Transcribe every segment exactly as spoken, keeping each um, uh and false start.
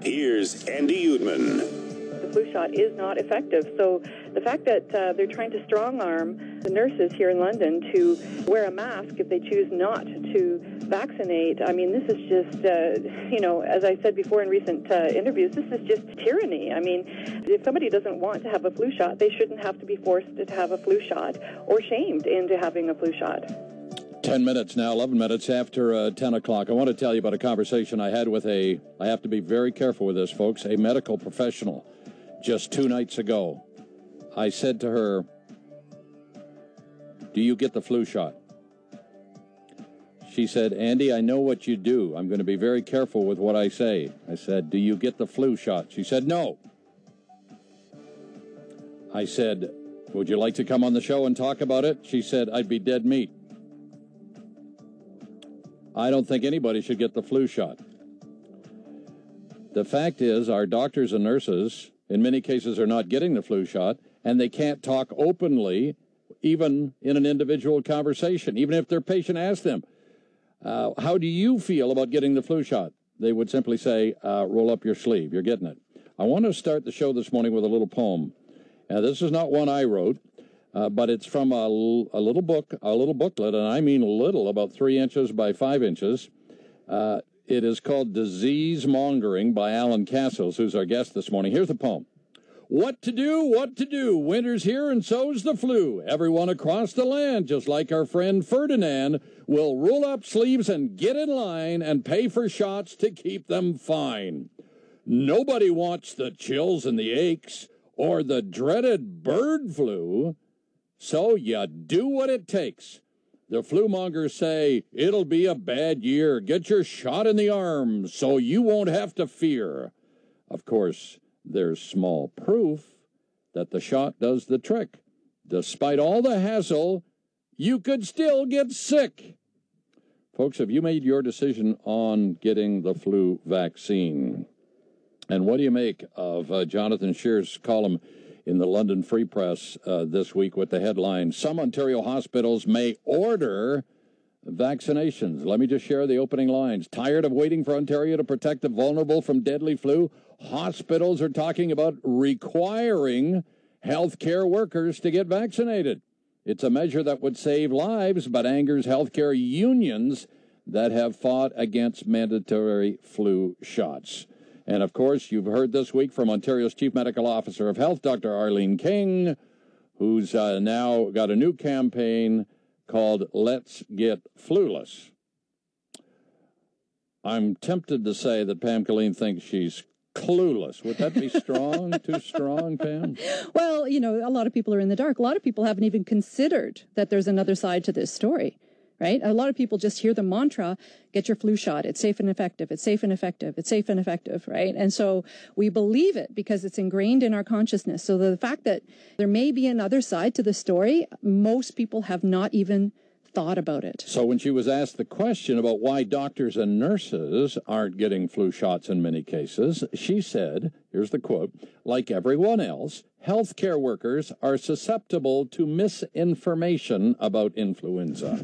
Here's Andy Uedman. The flu shot is not effective. So the fact that uh, they're trying to strong-arm the nurses here in London to wear a mask if they choose not to vaccinate, I mean, this is just, uh, you know, as I said before in recent uh, interviews, this is just tyranny. I mean, if somebody doesn't want to have a flu shot, they shouldn't have to be forced to have a flu shot or shamed into having a flu shot. Ten minutes now, eleven minutes after uh, ten o'clock. I want to tell you about a conversation I had with a, I have to be very careful with this, folks, a medical professional just two nights ago. I said to her, do you get the flu shot? She said, Andy, I know what you do. I'm going to be very careful with what I say. I said, do you get the flu shot? She said, no. I said, would you like to come on the show and talk about it? She said, I'd be dead meat. I don't think anybody should get the flu shot. The fact is, our doctors and nurses, in many cases, are not getting the flu shot, and they can't talk openly, even in an individual conversation, even if their patient asks them, uh, how do you feel about getting the flu shot? They would simply say, uh, roll up your sleeve, you're getting it. I want to start the show this morning with a little poem. Now, this is not one I wrote. Uh, but it's from a, a little book, a little booklet, and I mean little, about three inches by five inches. Uh, it is called Disease Mongering by Alan Castles, who's our guest this morning. Here's the poem. What to do, what to do. Winter's here and so's the flu. Everyone across the land, just like our friend Ferdinand, will roll up sleeves and get in line and pay for shots to keep them fine. Nobody wants the chills and the aches or the dreaded bird flu. So you do what it takes. The flu mongers say, it'll be a bad year. Get your shot in the arm so you won't have to fear. Of course, there's small proof that the shot does the trick. Despite all the hassle, you could still get sick. Folks, have you made your decision on getting the flu vaccine? And what do you make of uh, Jonathan Shear's column in the London Free Press uh, this week with the headline, Some Ontario hospitals may order vaccinations. Let me just share the opening lines. Tired of waiting for Ontario to protect the vulnerable from deadly flu? Hospitals are talking about requiring healthcare workers to get vaccinated. It's a measure that would save lives, but angers healthcare unions that have fought against mandatory flu shots. And, of course, you've heard this week from Ontario's Chief Medical Officer of Health, Doctor Arlene King, who's uh, now got a new campaign called Let's Get Fluless. I'm tempted to say that Pam Killeen thinks she's clueless. Would that be strong? Too strong, Pam? Well, you know, a lot of people are in the dark. A lot of people haven't even considered that there's another side to this story. Right? A lot of people just hear the mantra, get your flu shot. It's safe and effective. It's safe and effective. It's safe and effective. Right? And so we believe it because it's ingrained in our consciousness. So the fact that there may be another side to the story, most people have not even thought about it. So when she was asked the question about why doctors and nurses aren't getting flu shots in many cases, she said, here's the quote, like everyone else, healthcare workers are susceptible to misinformation about influenza.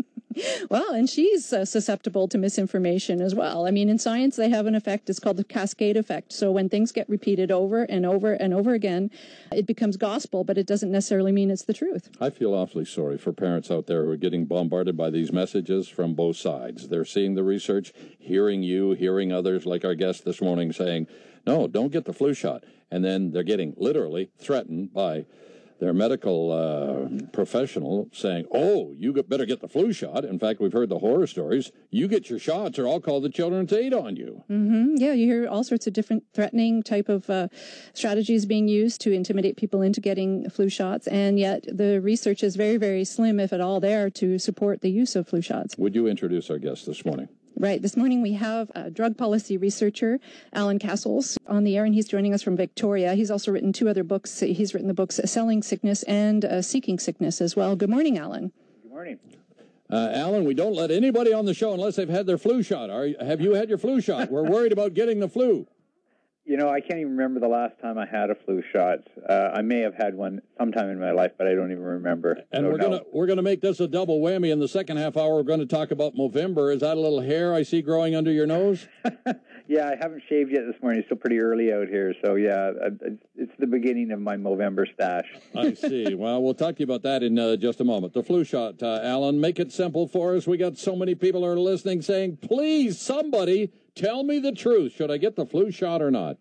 Well, and she's uh, susceptible to misinformation as well. I mean, in science, they have an effect. It's called the cascade effect. So when things get repeated over and over and over again, it becomes gospel, but it doesn't necessarily mean it's the truth. I feel awfully sorry for parents out there who are getting bombarded by these messages from both sides. They're seeing the research, hearing you, hearing others like our guest this morning saying, no, don't get the flu shot. And then they're getting literally threatened by their medical uh, professional saying, oh, you better get the flu shot. In fact, we've heard the horror stories. You get your shots or I'll call the Children's Aid on you. Mm-hmm. Yeah, you hear all sorts of different threatening type of uh, strategies being used to intimidate people into getting flu shots. And yet the research is very, very slim, if at all, there to support the use of flu shots. Would you introduce our guest this morning? Right. This morning we have a drug policy researcher, Alan Castles, on the air, and he's joining us from Victoria. He's also written two other books. He's written the books Selling Sickness and uh, Seeking Sickness as well. Good morning, Alan. Good morning. Uh, Alan, we don't let anybody on the show unless they've had their flu shot. Are, have you had your flu shot? We're worried about getting the flu. You know, I can't even remember the last time I had a flu shot. Uh, I may have had one sometime in my life, but I don't even remember. And so we're no. gonna we're gonna make this a double whammy. In the second half hour, we're going to talk about Movember. Is that a little hair I see growing under your nose? Yeah, I haven't shaved yet this morning. It's still pretty early out here. So, yeah, it's the beginning of my Movember stash. I see. Well, we'll talk to you about that in uh, just a moment. The flu shot, uh, Alan, make it simple for us. We got so many people who are listening saying, please, somebody, tell me the truth. Should I get the flu shot or not?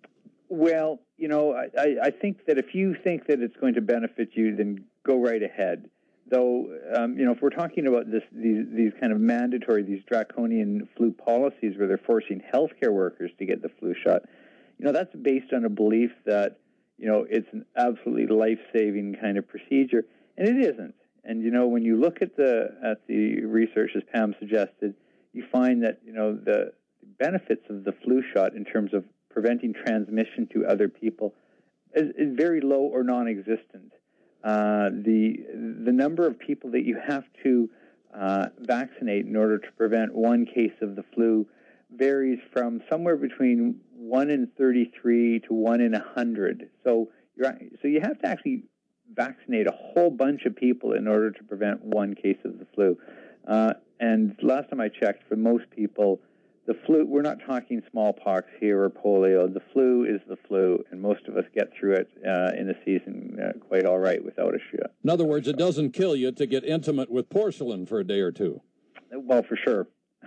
Well, you know, I, I think that if you think that it's going to benefit you, then go right ahead. Though, um, you know, if we're talking about this, these, these kind of mandatory, these draconian flu policies where they're forcing healthcare workers to get the flu shot, you know, that's based on a belief that, you know, it's an absolutely life-saving kind of procedure, and it isn't. And, you know, when you look at the at the research, as Pam suggested, you find that, you know, the benefits of the flu shot in terms of preventing transmission to other people is, is very low or non-existent. Uh, the the number of people that you have to uh, vaccinate in order to prevent one case of the flu varies from somewhere between one in thirty-three to one in one hundred. So you're so you have to actually vaccinate a whole bunch of people in order to prevent one case of the flu. Uh, and last time I checked, for most people, the flu, we're not talking smallpox here or polio. The flu is the flu, and most of us get through it uh, in a season uh, quite all right without a shot. In other words, it doesn't kill you to get intimate with porcelain for a day or two. Well, for sure.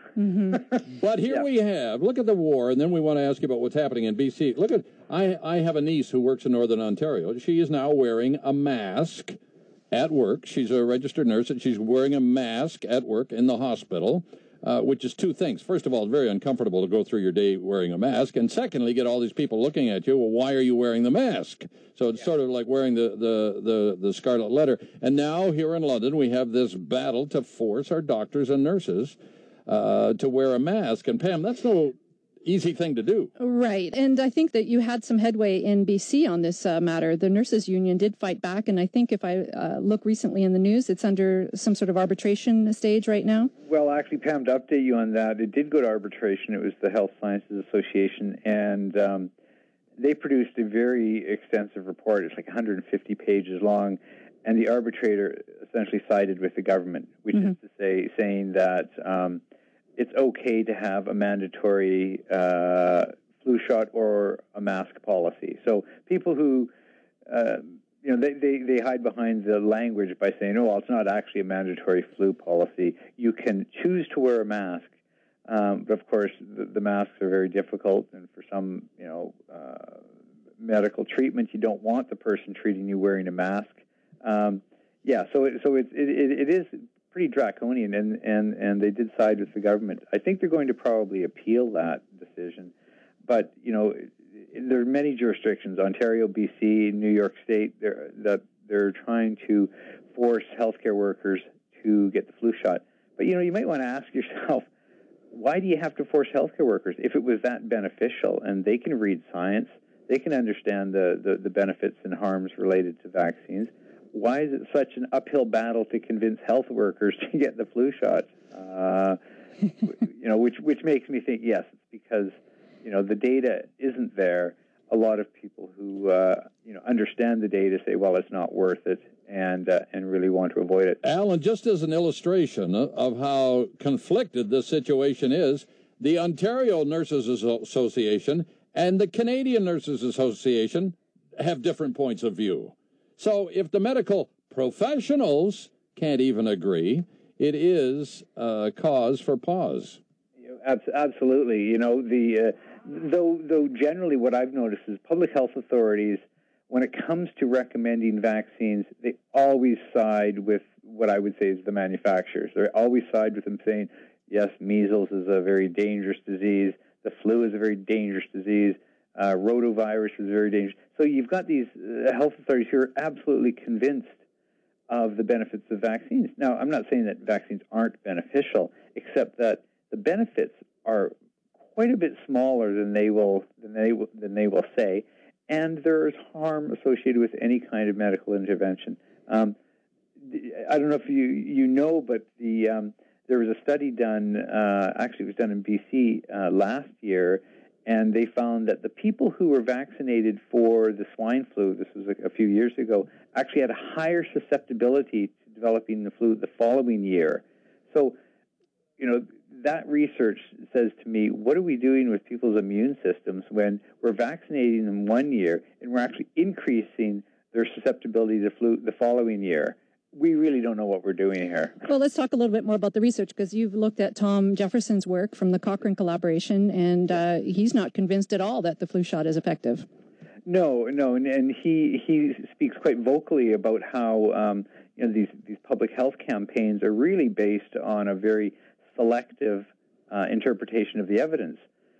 Mm-hmm. But here yeah. we have, look at the war, and then we want to ask you about what's happening in B C. Look at, I, I have a niece who works in Northern Ontario. She is now wearing a mask at work. She's a registered nurse, and she's wearing a mask at work in the hospital. Uh, which is two things. First of all, it's very uncomfortable to go through your day wearing a mask. And secondly, get all these people looking at you. Well, why are you wearing the mask? So it's yeah. sort of like wearing the, the, the, the scarlet letter. And now here in London, we have this battle to force our doctors and nurses uh, to wear a mask. And Pam, that's no easy thing to do. Right. And I think that you had some headway in B C on this uh, matter. The nurses union did fight back. And I think if I uh, look recently in the news, it's under some sort of arbitration stage right now. Well, actually, Pam, to update you on that, it did go to arbitration. It was the Health Sciences Association. And um, they produced a very extensive report. It's like one hundred fifty pages long. And the arbitrator essentially sided with the government, which mm-hmm. is to say, saying that um, it's okay to have a mandatory uh, flu shot or a mask policy. So people who, uh, you know, they, they, they hide behind the language by saying, oh, well, it's not actually a mandatory flu policy. You can choose to wear a mask. Um, but, of course, the, the masks are very difficult. And for some, you know, uh, medical treatment, you don't want the person treating you wearing a mask. Um, yeah, so it, so it, it, it is pretty draconian, and, and, and they did side with the government. I think they're going to probably appeal that decision. But, you know, there are many jurisdictions, Ontario, B C, New York State, they're, that they're trying to force healthcare workers to get the flu shot. But, you know, you might want to ask yourself, why do you have to force healthcare workers? If it was that beneficial and they can read science, they can understand the, the, the benefits and harms related to vaccines, why is it such an uphill battle to convince health workers to get the flu shot? Uh, you know, which which makes me think, yes, it's because, you know, the data isn't there. A lot of people who, uh, you know, understand the data say, well, it's not worth it, and uh, and really want to avoid it. Alan, just as an illustration of how conflicted this situation is, the Ontario Nurses Association and the Canadian Nurses Association have different points of view. So if the medical professionals can't even agree, it is a cause for pause. Absolutely. You know, the uh, though though generally what I've noticed is public health authorities, when it comes to recommending vaccines, they always side with what I would say is the manufacturers. They always side with them saying, yes, measles is a very dangerous disease, the flu is a very dangerous disease, Uh, rotavirus is very dangerous. So you've got these uh, health authorities who are absolutely convinced of the benefits of vaccines. Now, I'm not saying that vaccines aren't beneficial, except that the benefits are quite a bit smaller than they will than they will, than they will say, and there is harm associated with any kind of medical intervention. Um, I don't know if you you know, but the um, there was a study done. Uh, actually, it was done in B C uh, last year. And they found that the people who were vaccinated for the swine flu, this was a, a few years ago, actually had a higher susceptibility to developing the flu the following year. So, you know, that research says to me, what are we doing with people's immune systems when we're vaccinating them one year and we're actually increasing their susceptibility to flu the following year? We really don't know what we're doing here. Well, let's talk a little bit more about the research, because you've looked at Tom Jefferson's work from the Cochrane collaboration, and uh, he's not convinced at all that the flu shot is effective. No, no, and, and he he speaks quite vocally about how um, you know these these public health campaigns are really based on a very selective uh, interpretation of the evidence.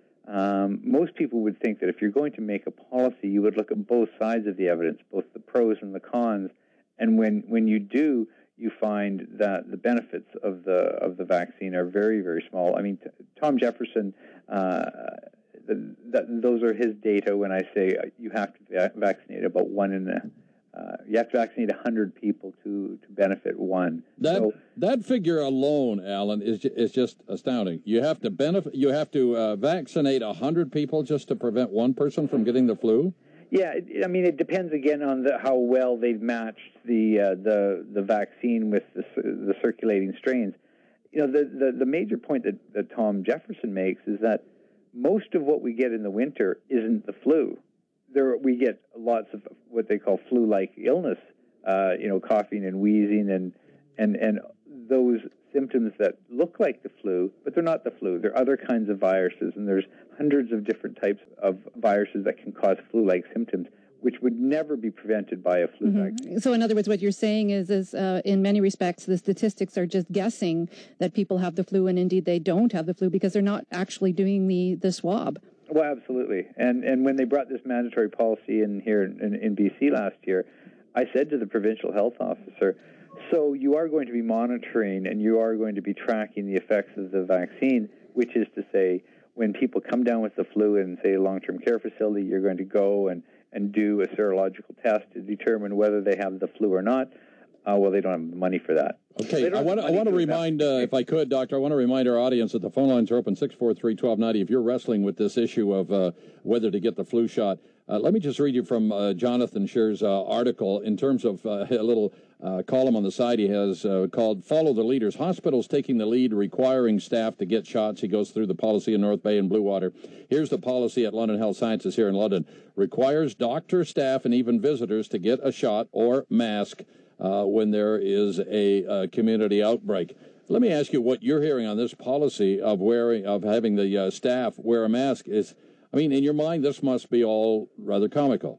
Um, most people would think that if you're going to make a policy, you would look at both sides of the evidence, both the pros and the cons. And when, when you do, you find that the benefits of the of the vaccine are very, very small. I mean, t- Tom Jefferson, uh, the, that, those are his data when I say you have to va- vaccinate about one in a, uh, you have to vaccinate one hundred people to, to benefit one. That so, that figure alone, Alan, is ju- is just astounding. You have to benefit. You have to uh, vaccinate one hundred people just to prevent one person from getting the flu. Yeah, I mean, it depends again on the, how well they've matched the uh, the the vaccine with the, the circulating strains. You know, the, the, the major point that, that Tom Jefferson makes is that most of what we get in the winter isn't the flu. There, we get lots of what they call flu-like illness. Uh, you know, coughing and wheezing and and and those symptoms that look like the flu, but they're not the flu. They're other kinds of viruses, and there's hundreds of different types of viruses that can cause flu-like symptoms, which would never be prevented by a flu mm-hmm. vaccine. So in other words, what you're saying is, is uh, in many respects, the statistics are just guessing that people have the flu, and indeed they don't have the flu because they're not actually doing the, the swab. Well, absolutely. And and when they brought this mandatory policy in here in, in B C last year, I said to the provincial health officer, so you are going to be monitoring and you are going to be tracking the effects of the vaccine, which is to say, when people come down with the flu in, say, a long-term care facility, you're going to go and, and do a serological test to determine whether they have the flu or not. Uh, well, they don't have the money for that. Okay, I want to I want to remind, uh, if I could, Doctor, I want to remind our audience that the phone lines are open, six four three, one two nine zero. If you're wrestling with this issue of uh, whether to get the flu shot, uh, let me just read you from uh, Jonathan Scher's uh, article in terms of uh, a little uh, column on the side he has uh, called Follow the Leaders. Hospitals taking the lead, requiring staff to get shots. He goes through the policy in North Bay and Bluewater. Here's the policy at London Health Sciences here in London. Requires doctor, staff, and even visitors to get a shot or mask Uh, when there is a uh, community outbreak. Let me ask you what you're hearing on this policy of wearing, of having the uh, staff wear a mask. Is, I mean, in your mind, this must be all rather comical.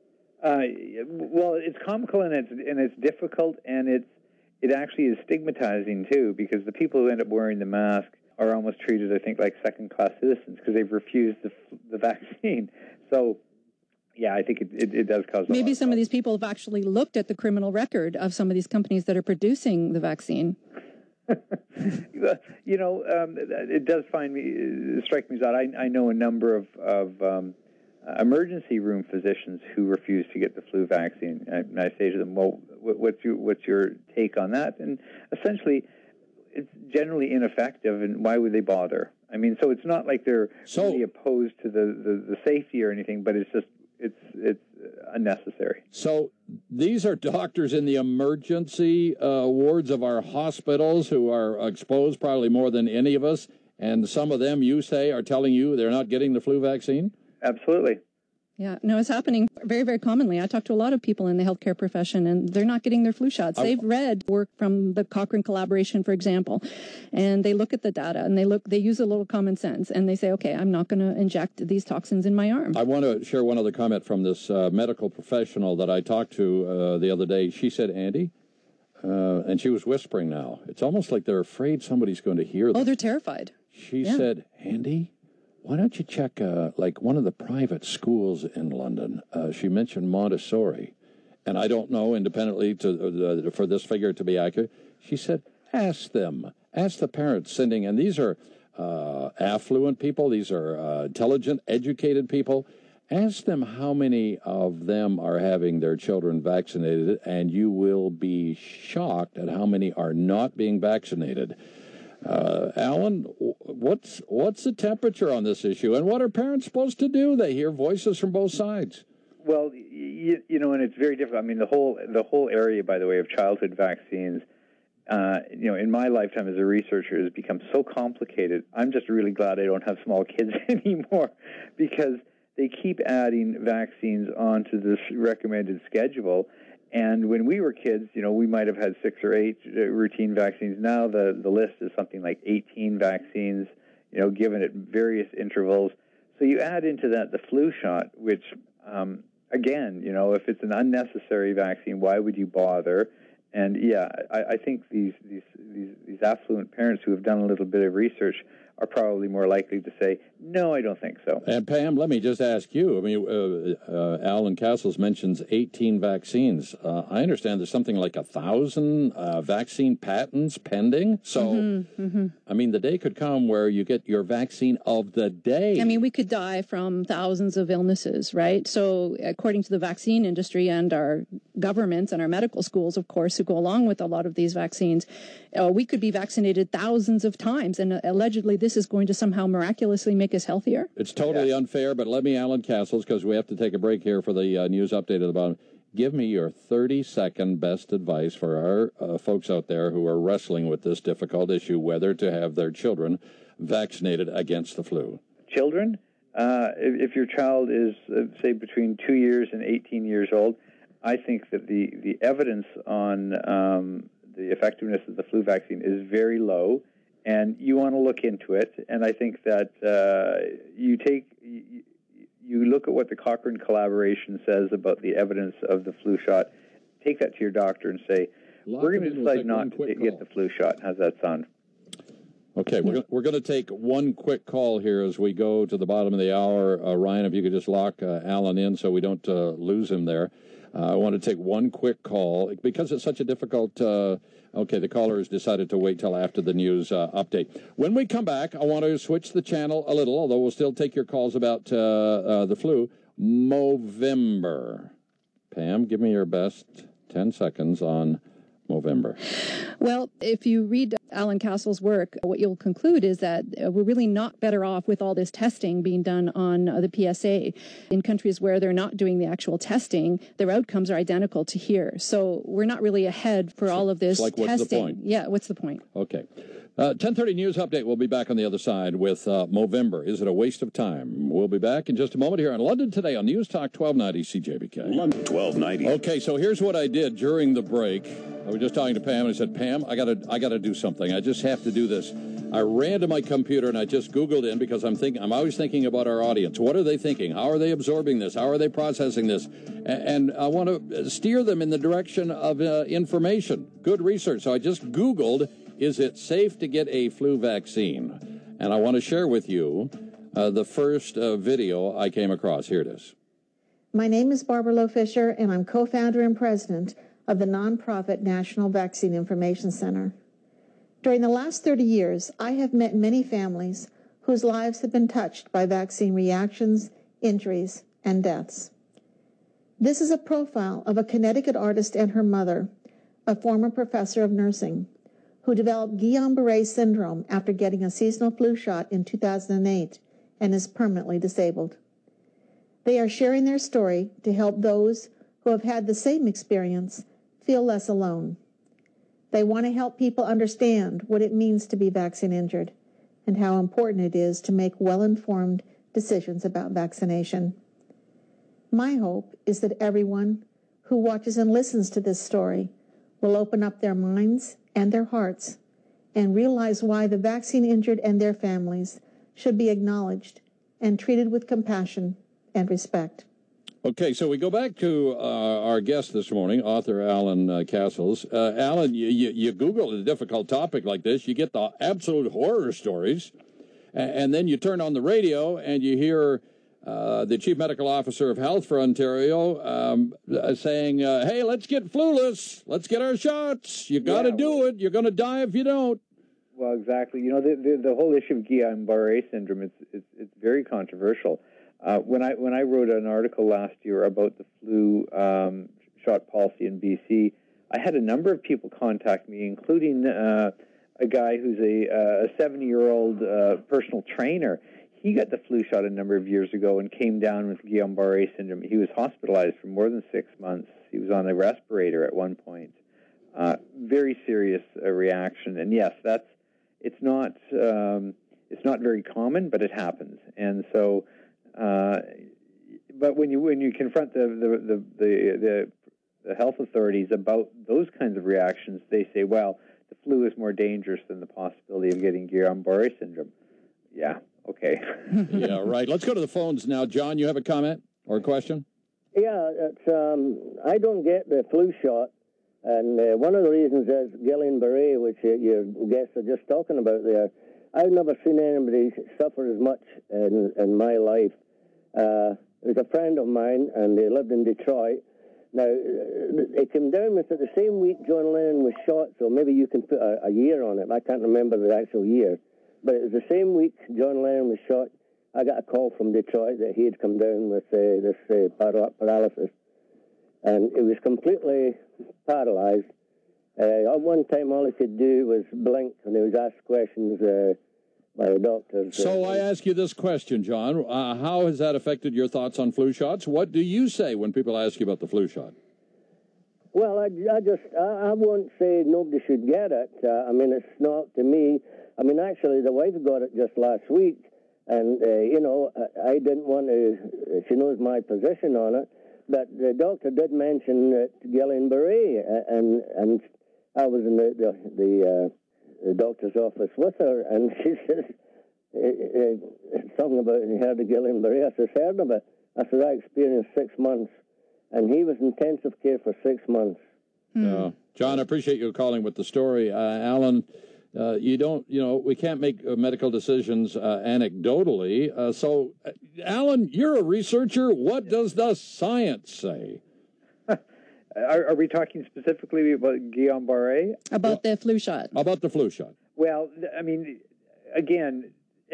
Uh, well, it's comical and it's and it's difficult, and it's it actually is stigmatizing too, because the people who end up wearing the mask are almost treated, I think, like second-class citizens because they've refused the, the vaccine. So. Yeah, I think it, it, it does cause a Maybe lot some of, of these people have actually looked at the criminal record of some of these companies that are producing the vaccine. You know, um, it does find me strike me as odd. I, I know a number of, of um, emergency room physicians who refuse to get the flu vaccine, and I say to them, "Well, what's your what's your take on that?" And essentially, it's generally ineffective, and why would they bother? I mean, so it's not like they're so, really opposed to the, the, the safety or anything, but it's just it's it's unnecessary. So these are doctors in the emergency uh, wards of our hospitals who are exposed probably more than any of us, and some of them, you say, are telling you they're not getting the flu vaccine? Absolutely. Yeah, no, it's happening very, very commonly. I talk to a lot of people in the healthcare profession, and they're not getting their flu shots. They've read work from the Cochrane collaboration, for example, and they look at the data, and they look, they use a little common sense, and they say, okay, I'm not going to inject these toxins in my arm. I want to share one other comment from this uh, medical professional that I talked to uh, the other day. She said, Andy, uh, and she was whispering now, it's almost like they're afraid somebody's going to hear them. Oh, they're terrified. She yeah. said, Andy, why don't you check, uh, like, one of the private schools in London? Uh, she mentioned Montessori, and I don't know independently to uh, for this figure to be accurate. She said, ask them, ask the parents sending, and these are uh, affluent people, these are uh, intelligent, educated people. Ask them how many of them are having their children vaccinated, and you will be shocked at how many are not being vaccinated. Uh, Alan, what's what's the temperature on this issue, and what are parents supposed to do? They hear voices from both sides. Well, you, you know, and it's very difficult. I mean, the whole the whole area, by the way, of childhood vaccines uh, you know, in my lifetime as a researcher, it has become so complicated. I'm just really glad I don't have small kids anymore, because they keep adding vaccines onto this recommended schedule. And when we were kids, you know, we might have had six or eight uh, routine vaccines. Now the, the list is something like eighteen vaccines, you know, given at various intervals. So you add into that the flu shot, which, um, again, you know, if it's an unnecessary vaccine, why would you bother? And, yeah, I, I think these, these, these, these affluent parents who have done a little bit of research are probably more likely to say, no, I don't think so. And Pam, let me just ask you. I mean, uh, uh, Alan Castles mentions eighteen vaccines. Uh, I understand there's something like a thousand uh, vaccine patents pending. So, mm-hmm, mm-hmm. I mean, the day could come where you get your vaccine of the day. I mean, we could die from thousands of illnesses, right? So, according to the vaccine industry and our governments and our medical schools, of course, who go along with a lot of these vaccines, uh, we could be vaccinated thousands of times, and uh, allegedly this is going to somehow miraculously make us healthier. It's totally yeah. unfair, but let me, Alan Castles, because we have to take a break here for the uh, news update at the bottom. Give me your thirty-second best advice for our uh, folks out there who are wrestling with this difficult issue, whether to have their children vaccinated against the flu. Children, uh, if, if your child is, uh, say, between two years and eighteen years old, I think that the, the evidence on um, the effectiveness of the flu vaccine is very low, and you want to look into it. And I think that uh, you take you, you look at what the Cochrane collaboration says about the evidence of the flu shot. Take that to your doctor and say, Lock we're going to in, we'll decide not to get get the flu shot. How's that sound? Okay, we're, we're going to take one quick call here as we go to the bottom of the hour. Uh, Ryan, if you could just lock uh, Alan in so we don't uh, lose him there. Uh, I want to take one quick call because it's such a difficult... Uh, okay, the caller has decided to wait till after the news uh, update. When we come back, I want to switch the channel a little, although we'll still take your calls about uh, uh, the flu. Movember. Pam, give me your best ten seconds on Movember. Well, if you read Alan Castle's work, what you'll conclude is that uh, we're really not better off with all this testing being done on uh, the P S A. In countries where they're not doing the actual testing, their outcomes are identical to here. So we're not really ahead for all of this like, testing. what's the point? Yeah, what's the point? Okay. Uh, ten thirty News Update. We'll be back on the other side with uh, Movember. Is it a waste of time? We'll be back in just a moment here on London Today on News Talk twelve ninety C J B K. London twelve ninety. Okay, so here's what I did during the break. I was just talking to Pam, and I said, Pam, I gotta, I gotta do something. I just have to do this. I ran to my computer and I just Googled in because I'm thinking, I'm always thinking about our audience. What are they thinking? How are they absorbing this? How are they processing this? And, and I want to steer them in the direction of uh, information, good research. So I just Googled, is it safe to get a flu vaccine? And I want to share with you uh, the first uh, video I came across. Here it is. My name is Barbara Lowe Fisher, and I'm co-founder and president of the nonprofit National Vaccine Information Center. During the last thirty years, I have met many families whose lives have been touched by vaccine reactions, injuries, and deaths. This is a profile of a Connecticut artist and her mother, a former professor of nursing, who developed Guillain-Barré syndrome after getting a seasonal flu shot in two thousand eight and is permanently disabled. They are sharing their story to help those who have had the same experience feel less alone. They want to help people understand what it means to be vaccine injured and how important it is to make well-informed decisions about vaccination. My hope is that everyone who watches and listens to this story will open up their minds and their hearts and realize why the vaccine injured and their families should be acknowledged and treated with compassion and respect. Okay, so we go back to uh, our guest this morning, author Alan uh, Castles. Uh, Alan, you, you, you Google a difficult topic like this, you get the absolute horror stories, and, and then you turn on the radio and you hear uh, the Chief Medical Officer of Health for Ontario um, uh, saying, uh, hey, let's get fluless, let's get our shots, you got to Yeah, do well, it, you're going to die if you don't. Well, exactly. You know, the, the, the whole issue of Guillain-Barré syndrome, it's, it's, it's very controversial. Uh, when I when I wrote an article last year about the flu um, shot policy in B C, I had a number of people contact me, including uh, a guy who's a seventy-year-old uh, personal trainer. He got the flu shot a number of years ago and came down with Guillain-Barré syndrome. He was hospitalized for more than six months. He was on a respirator at one point. Uh, very serious uh, reaction, and yes, that's it's not um, it's not very common, but it happens. And so, uh, but when you when you confront the the the, the, the the health authorities about those kinds of reactions, they say, well, the flu is more dangerous than the possibility of getting Guillain-Barré syndrome. Yeah, okay. Yeah, right. Let's go to the phones now. John, you have a comment or a question? Yeah, it's, um, I don't get the flu shot, and uh, one of the reasons is Guillain-Barré, which uh, your guests are just talking about there. I've never seen anybody suffer as much in, in my life. Uh, there's a friend of mine, and they lived in Detroit. Now, it came down with it the same week John Lennon was shot, so maybe you can put a, a year on it. I can't remember the actual year. But it was the same week John Lennon was shot. I got a call from Detroit that he had come down with uh, this uh, para- paralysis. And it was completely paralyzed. Uh, at one time, all he could do was blink, and he was asked questions uh, by the doctors. So uh, I ask you this question, John. Uh, how has that affected your thoughts on flu shots? What do you say when people ask you about the flu shot? Well, I, I just, I, I won't say nobody should get it. Uh, I mean, it's not to me. I mean, actually, the wife got it just last week, and, uh, you know, I, I didn't want to, she knows my position on it, but the doctor did mention that Guillain-Barré, and and I was in the, the, the, uh, the doctor's office with her, and she says, uh, uh, something about, you heard of Guillain-Barré? I said, heard of it. I said, I experienced six months, and he was in intensive care for six months. Hmm. Uh, John, I appreciate you calling with the story. Uh, Alan, uh, you don't, you know, we can't make uh, medical decisions uh, anecdotally. Uh, so, uh, Alan, you're a researcher. What does the science say? Are, are we talking specifically about Guillain-Barré? About well, the flu shot. About the flu shot. Well, I mean, again,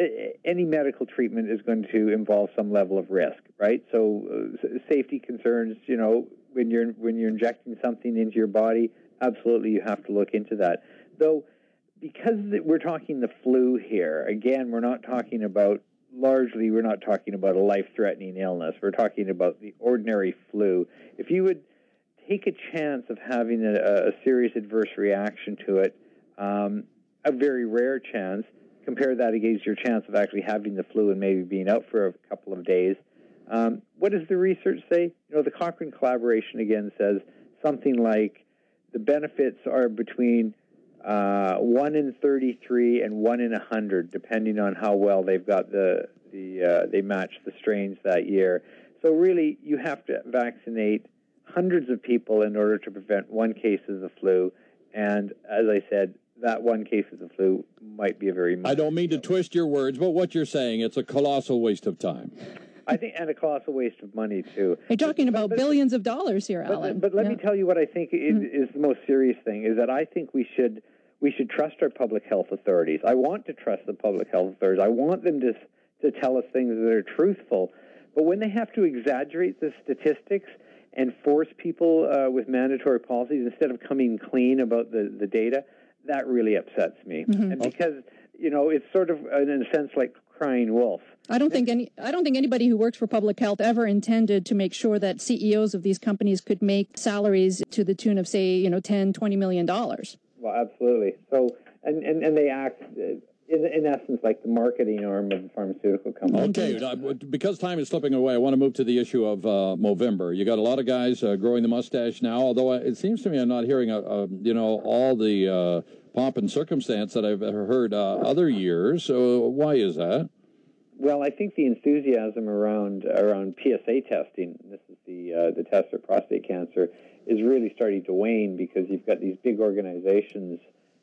any medical treatment is going to involve some level of risk, right? So uh, safety concerns, you know, when you're when you're injecting something into your body, absolutely you have to look into that. Though, because we're talking the flu here, again, we're not talking about, largely we're not talking about a life-threatening illness. We're talking about the ordinary flu. If you would take a chance of having a, a serious adverse reaction to it, um, a very rare chance, compare that against your chance of actually having the flu and maybe being out for a couple of days. Um, what does the research say? You know, the Cochrane collaboration again says something like the benefits are between uh, one in thirty-three and one in one hundred, depending on how well they've got the, the uh, they match the strains that year. So really, you have to vaccinate hundreds of people in order to prevent one case of the flu. And as I said, that one case of the flu might be a very... I don't mean to twist your words, but what you're saying, it's a colossal waste of time. I think, and a colossal waste of money, too. You're talking but, about but, billions of dollars here, but, Alan. But let yeah. me tell you what I think is, mm-hmm. is the most serious thing, is that I think we should we should trust our public health authorities. I want to trust the public health authorities. I want them to, to tell us things that are truthful. But when they have to exaggerate the statistics and force people uh, with mandatory policies instead of coming clean about the, the data, that really upsets me. Mm-hmm. And because, you know, it's sort of, in a sense, like crying wolf. I don't think any. I don't think anybody who worked for public health ever intended to make sure that C E Os of these companies could make salaries to the tune of, say, you know, ten, twenty million dollars. Well, absolutely. So, and, and, and they act, in, in essence, like the marketing arm of the pharmaceutical company. Okay, uh, because time is slipping away, I want to move to the issue of uh, Movember. You got a lot of guys uh, growing the mustache now, although it seems to me I'm not hearing, a, a, you know, all the uh, pomp and circumstance that I've heard uh, other years. So why is that? Well, I think the enthusiasm around around P S A testing, this is the uh, the test for prostate cancer, is really starting to wane because you've got these big organizations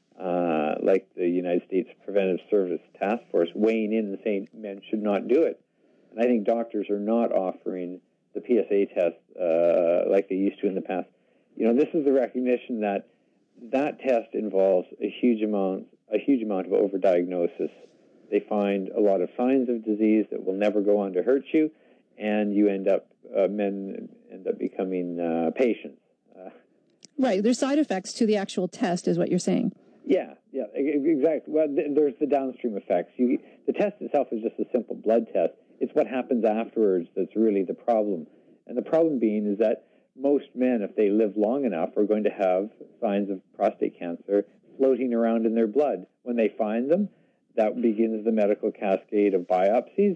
uh, like the United States Preventive Service Task Force weighing in and saying men should not do it. And I think doctors are not offering the P S A test uh, like they used to in the past. You know, this is the recognition that that test involves a huge amount a huge amount of overdiagnosis. They find a lot of signs of disease that will never go on to hurt you, and you end up, uh, men end up becoming uh, patients. Uh, right. There's side effects to the actual test, is what you're saying. Yeah, yeah, exactly. Well, th- there's the downstream effects. You, the test itself is just a simple blood test. It's what happens afterwards that's really the problem. And the problem being is that most men, if they live long enough, are going to have signs of prostate cancer floating around in their blood. When they find them, that begins the medical cascade of biopsies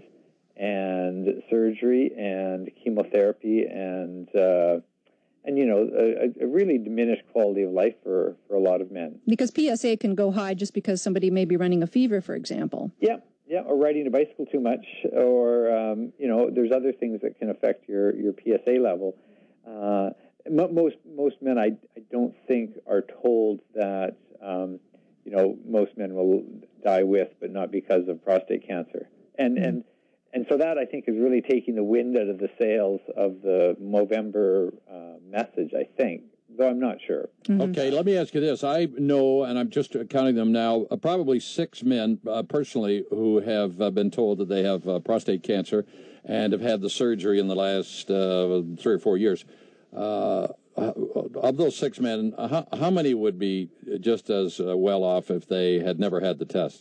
and surgery and chemotherapy and, uh, and you know, a, a really diminished quality of life for, for a lot of men. Because P S A can go high just because somebody may be running a fever, for example. Yeah, yeah, or riding a bicycle too much, or, um, you know, there's other things that can affect your, your P S A level. Uh, most most men, I, I don't think, are told that, um, you know, most men will die with, but not because of prostate cancer. And, mm-hmm. and and so that, I think, is really taking the wind out of the sails of the Movember uh, message, I think, though I'm not sure. Mm-hmm. Okay, let me ask you this. I know, and I'm just counting them now, uh, probably six men uh, personally who have uh, been told that they have uh, prostate cancer and have had the surgery in the last uh, three or four years. Uh, of those six men, how, how many would be just as uh, well off if they had never had the test?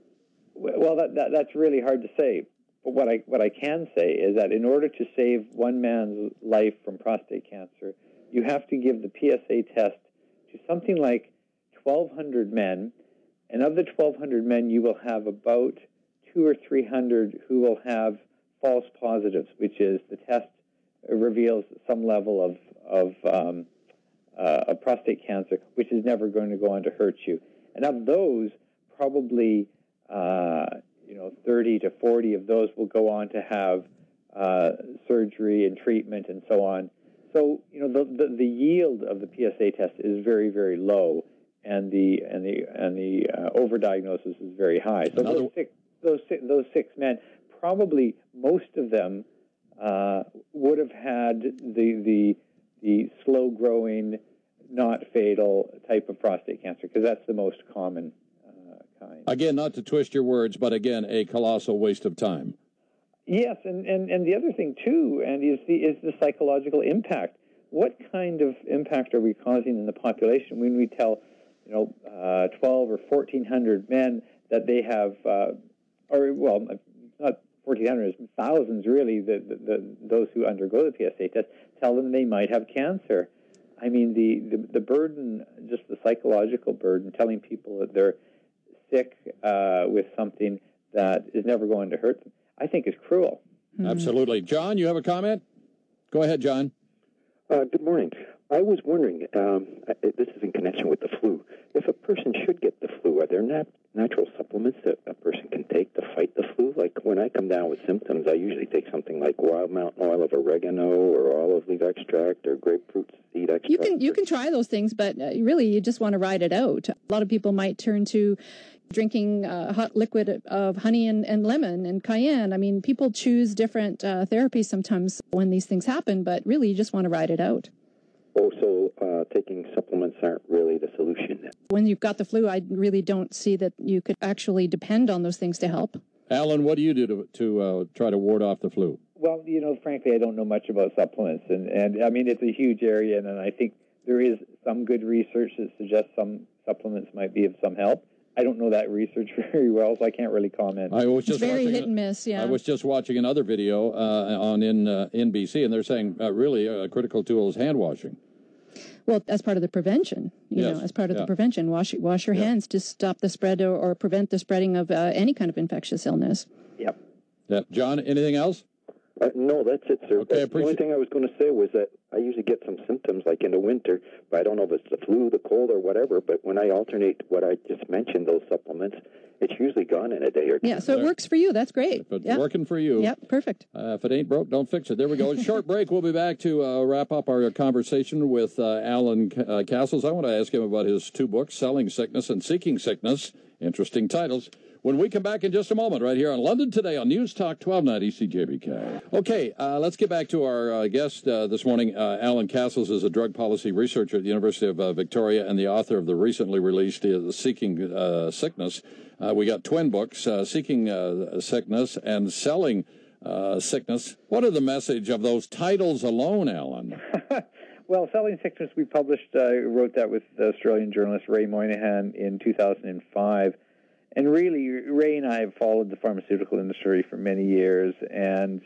Well, that, that, that's really hard to say. But what I what I can say is that in order to save one man's life from prostate cancer, you have to give the P S A test to something like twelve hundred men, and of the twelve hundred men, you will have about two or three hundred who will have false positives, which is the test reveals some level of of, um, uh, of prostate cancer, which is never going to go on to hurt you. And of those, probably uh, you know thirty to forty of those will go on to have uh, surgery and treatment and so on. So you know the, the the yield of the P S A test is very very low, and the and the and the uh, overdiagnosis is very high. So Another... those six those six, those six men, probably most of them uh, would have had the the the slow growing, not fatal type of prostate cancer, because that's the most common uh, kind. Again, not to twist your words, but again, a colossal waste of time. Yes, and, and, and the other thing, too, and is the is the psychological impact. What kind of impact are we causing in the population when we tell, you know, uh, twelve or fourteen hundred men that they have, uh, or well, not fourteen hundred, it's thousands really, the, the, the those who undergo the P S A test, tell them they might have cancer. I mean, the, the, the burden, just the psychological burden, telling people that they're sick uh, with something that is never going to hurt them, I think is cruel. Mm-hmm. Absolutely. John, you have a comment? Go ahead, John. Uh, good morning. I was wondering, um, this is in connection with the flu. If a person should get the flu, are there nat- natural supplements that a person can take to fight the flu? Like when I come down with symptoms, I usually take something like wild mountain oil of oregano or olive leaf extract or grapefruit seed extract. You can you can try those things, but uh, really you just want to ride it out. A lot of people might turn to drinking uh, hot liquid of honey and, and lemon and cayenne. I mean, people choose different uh, therapies sometimes when these things happen, but really you just want to ride it out. Oh, so uh, taking supplements aren't really the solution then? When you've got the flu, I really don't see that you could actually depend on those things to help. Alan, what do you do to, to uh, try to ward off the flu? Well, you know, frankly, I don't know much about supplements. And, and I mean, it's a huge area, and, and I think there is some good research that suggests some supplements might be of some help. I don't know that research very well, so I can't really comment. I was just it's very watching hit and miss, yeah. I was just watching another video uh, on in, uh, N B C, and they're saying uh, really a critical tool is hand washing. Well, as part of the prevention, you yes. know, as part of yeah. the prevention, wash wash your yeah. hands to stop the spread or, or prevent the spreading of uh, any kind of infectious illness. Yep. Yeah. John, anything else? Uh, no, that's it, sir. Okay, the only thing I was going to say was that I usually get some symptoms like in the winter, but I don't know if it's the flu, the cold, or whatever, but when I alternate what I just mentioned, those supplements, it's usually gone in a day or two. Yeah, so it works for you. That's great. If it's yep. working for you. Yep, perfect. Uh, if it ain't broke, don't fix it. There we go. A short break. We'll be back to uh, wrap up our conversation with uh, Alan uh, Castles. I want to ask him about his two books, Selling Sickness and Seeking Sickness. Interesting titles. When we come back in just a moment, right here on London Today on News Talk twelve ninety C J B K. Okay, uh, let's get back to our uh, guest uh, this morning. Uh, Alan Castles is a drug policy researcher at the University of uh, Victoria and the author of the recently released uh, Seeking uh, Sickness. Uh, we got twin books, uh, Seeking uh, Sickness and Selling uh, Sickness. What are the message of those titles alone, Alan? Well, Selling Sickness, we published, uh, wrote that with the Australian journalist Ray Moynihan in two thousand five. And really, Ray and I have followed the pharmaceutical industry for many years, and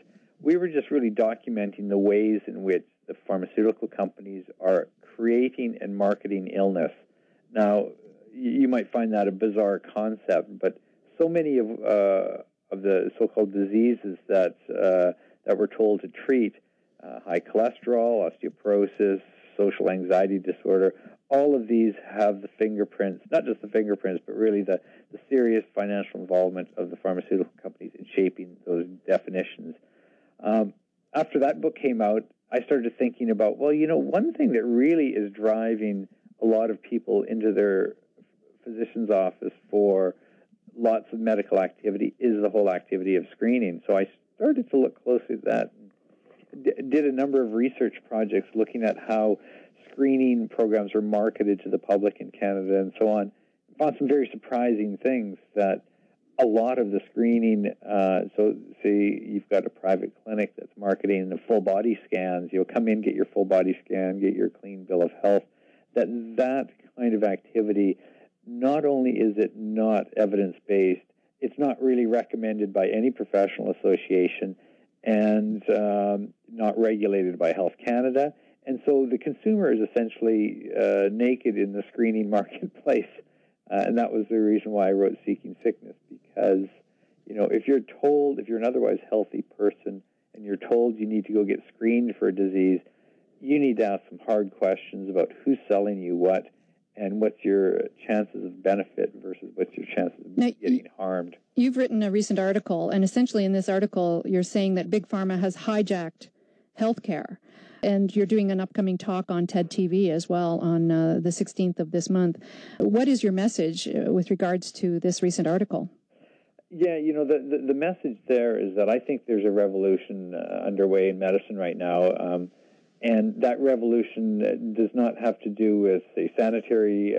we were just really documenting the ways in which the pharmaceutical companies are creating and marketing illness. Now, you might find that a bizarre concept, but so many of uh, of the so-called diseases that uh, that we're told to treat, uh, high cholesterol, osteoporosis, social anxiety disorder, all of these have the fingerprints, not just the fingerprints, but really the, the serious financial involvement of the pharmaceutical companies in shaping those definitions. Um, after that book came out, I started thinking about, well, you know, one thing that really is driving a lot of people into their physician's office for lots of medical activity is the whole activity of screening. So I started to look closely at that. D- did a number of research projects looking at how screening programs are marketed to the public in Canada and so on. Found some very surprising things, that a lot of the screening, uh, so say you've got a private clinic that's marketing the full body scans, you'll come in, get your full body scan, get your clean bill of health, that that kind of activity, not only is it not evidence-based, it's not really recommended by any professional association and um, not regulated by Health Canada. And so the consumer is essentially uh, naked in the screening marketplace. Uh, and that was the reason why I wrote Seeking Sickness, because, you know, if you're told, if you're an otherwise healthy person and you're told you need to go get screened for a disease, you need to ask some hard questions about who's selling you what and what's your chances of benefit versus what's your chances of now, getting harmed. You've written a recent article, and essentially in this article, you're saying that Big Pharma has hijacked healthcare. And you're doing an upcoming talk on TED T V as well on uh, the sixteenth of this month. What is your message uh, with regards to this recent article? Yeah, you know, the, the, the message there is that I think there's a revolution uh, underway in medicine right now. Um, and that revolution does not have to do with a sanitary,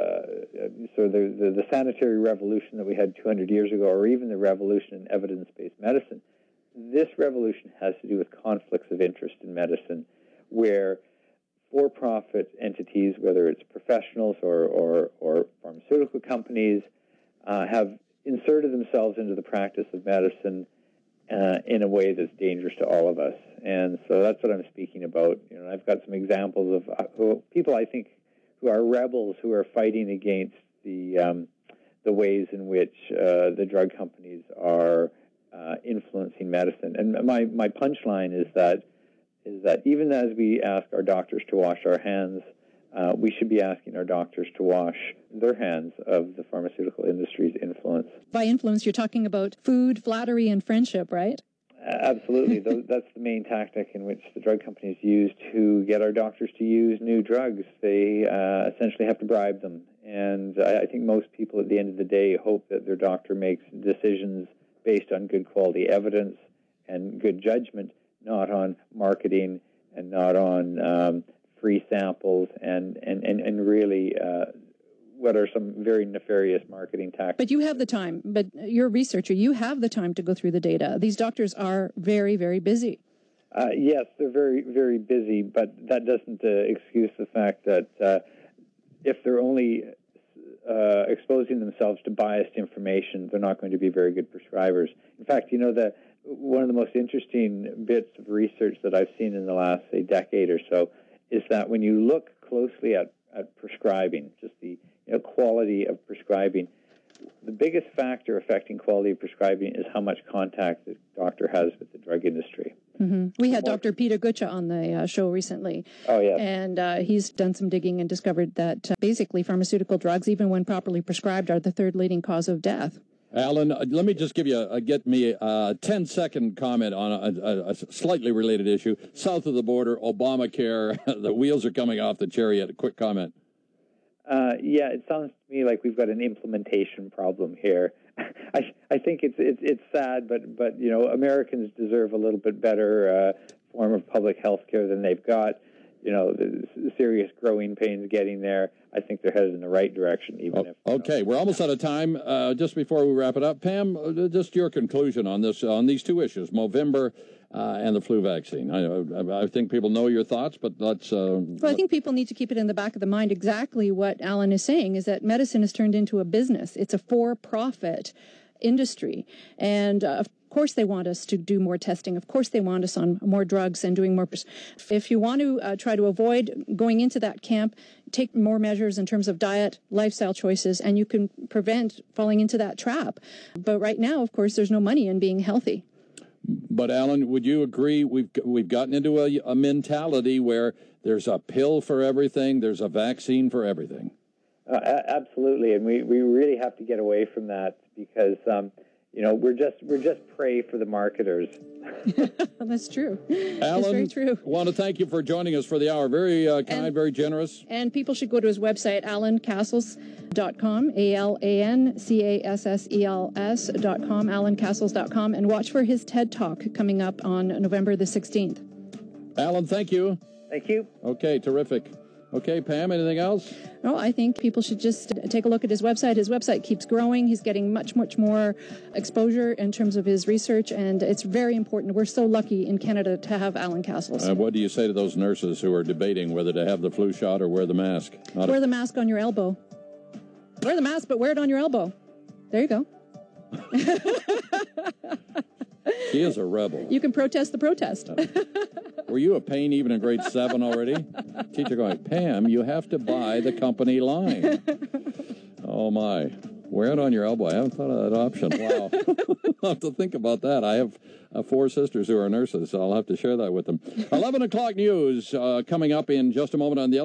uh, so the, the, the sanitary revolution that we had two hundred years ago, or even the revolution in evidence-based medicine. This revolution has to do with conflicts of interest in medicine, where for-profit entities, whether it's professionals or, or, or pharmaceutical companies, uh, have inserted themselves into the practice of medicine uh, in a way that's dangerous to all of us. And so that's what I'm speaking about. You know, I've got some examples of uh, who, people I think who are rebels who are fighting against the um, the ways in which uh, the drug companies are Uh, influencing medicine. And my, my punchline is that is that even as we ask our doctors to wash our hands, uh, we should be asking our doctors to wash their hands of the pharmaceutical industry's influence. By influence, you're talking about food, flattery, and friendship, right? Uh, absolutely. That's the main tactic in which the drug companies use to get our doctors to use new drugs. They uh, essentially have to bribe them. And I, I think most people at the end of the day hope that their doctor makes decisions based on good quality evidence and good judgment, not on marketing and not on um, free samples and, and, and, and really uh, what are some very nefarious marketing tactics. But you have the time. But you're a researcher. You have the time to go through the data. These doctors are very, very busy. Uh, yes, they're very, very busy, but that doesn't uh, excuse the fact that uh, if they're only Uh, exposing themselves to biased information, they're not going to be very good prescribers. In fact, you know, the, one of the most interesting bits of research that I've seen in the last, say, decade or so is that when you look closely at, at prescribing, just the you know, quality of prescribing, the biggest factor affecting quality of prescribing is how much contact the doctor has with the drug industry. Mm-hmm. We had Doctor Peter Gucha on the uh, show recently. Oh, yeah. And uh, he's done some digging and discovered that uh, basically pharmaceutical drugs, even when properly prescribed, are the third leading cause of death. Alan, uh, let me just give you a, get me a ten-second comment on a, a, a slightly related issue. South of the border, Obamacare, the wheels are coming off the chariot. A quick comment. Uh, yeah, it sounds to me like we've got an implementation problem here. I, I think it's, it's it's sad, but but you know, Americans deserve a little bit better uh, form of public health care than they've got. You know, the serious growing pains getting there. I think they're headed in the right direction, even oh, if. Okay, know. We're almost out of time. Uh, just before we wrap it up, Pam, uh, just your conclusion on this on these two issues, Movember uh, and the flu vaccine. I, I, I think people know your thoughts, but let's. Uh, well, I think people need to keep it in the back of the mind. Exactly what Alan is saying is that medicine is turned into a business. It's a for-profit industry, and uh, of course they want us to do more testing. Of course they want us on more drugs and doing more. If you want to uh, try to avoid going into that camp, take more measures in terms of diet, lifestyle choices, and you can prevent falling into that trap. But right now, of course, there's no money in being healthy. But Alan, would you agree we've we've gotten into a, a mentality where there's a pill for everything, there's a vaccine for everything? Uh, absolutely, and we, we really have to get away from that because um, you know we're just we're just prey for the marketers. That's true. Alan, That's very true. Want to thank you for joining us for the hour. Very uh, kind, and, very generous. And people should go to his website, alan castles dot com, A L A N C A S S E L S dot com, alan castles dot com, and watch for his TED Talk coming up on November the sixteenth. Alan, thank you. Thank you. Okay, terrific. Okay, Pam, anything else? No, I think people should just take a look at his website. His website keeps growing. He's getting much, much more exposure in terms of his research, and it's very important. We're so lucky in Canada to have Alan Castles. Uh, what do you say to those nurses who are debating whether to have the flu shot or wear the mask? Not wear a- the mask on your elbow. Wear the mask, but wear it on your elbow. There you go. She is a rebel. You can protest the protest. Were you a pain even in grade seven already? Teacher going, Pam, you have to buy the company line. Oh, my. Wear it on your elbow. I haven't thought of that option. Wow. I'll have to think about that. I have uh, four sisters who are nurses, so I'll have to share that with them. eleven o'clock news uh, coming up in just a moment on the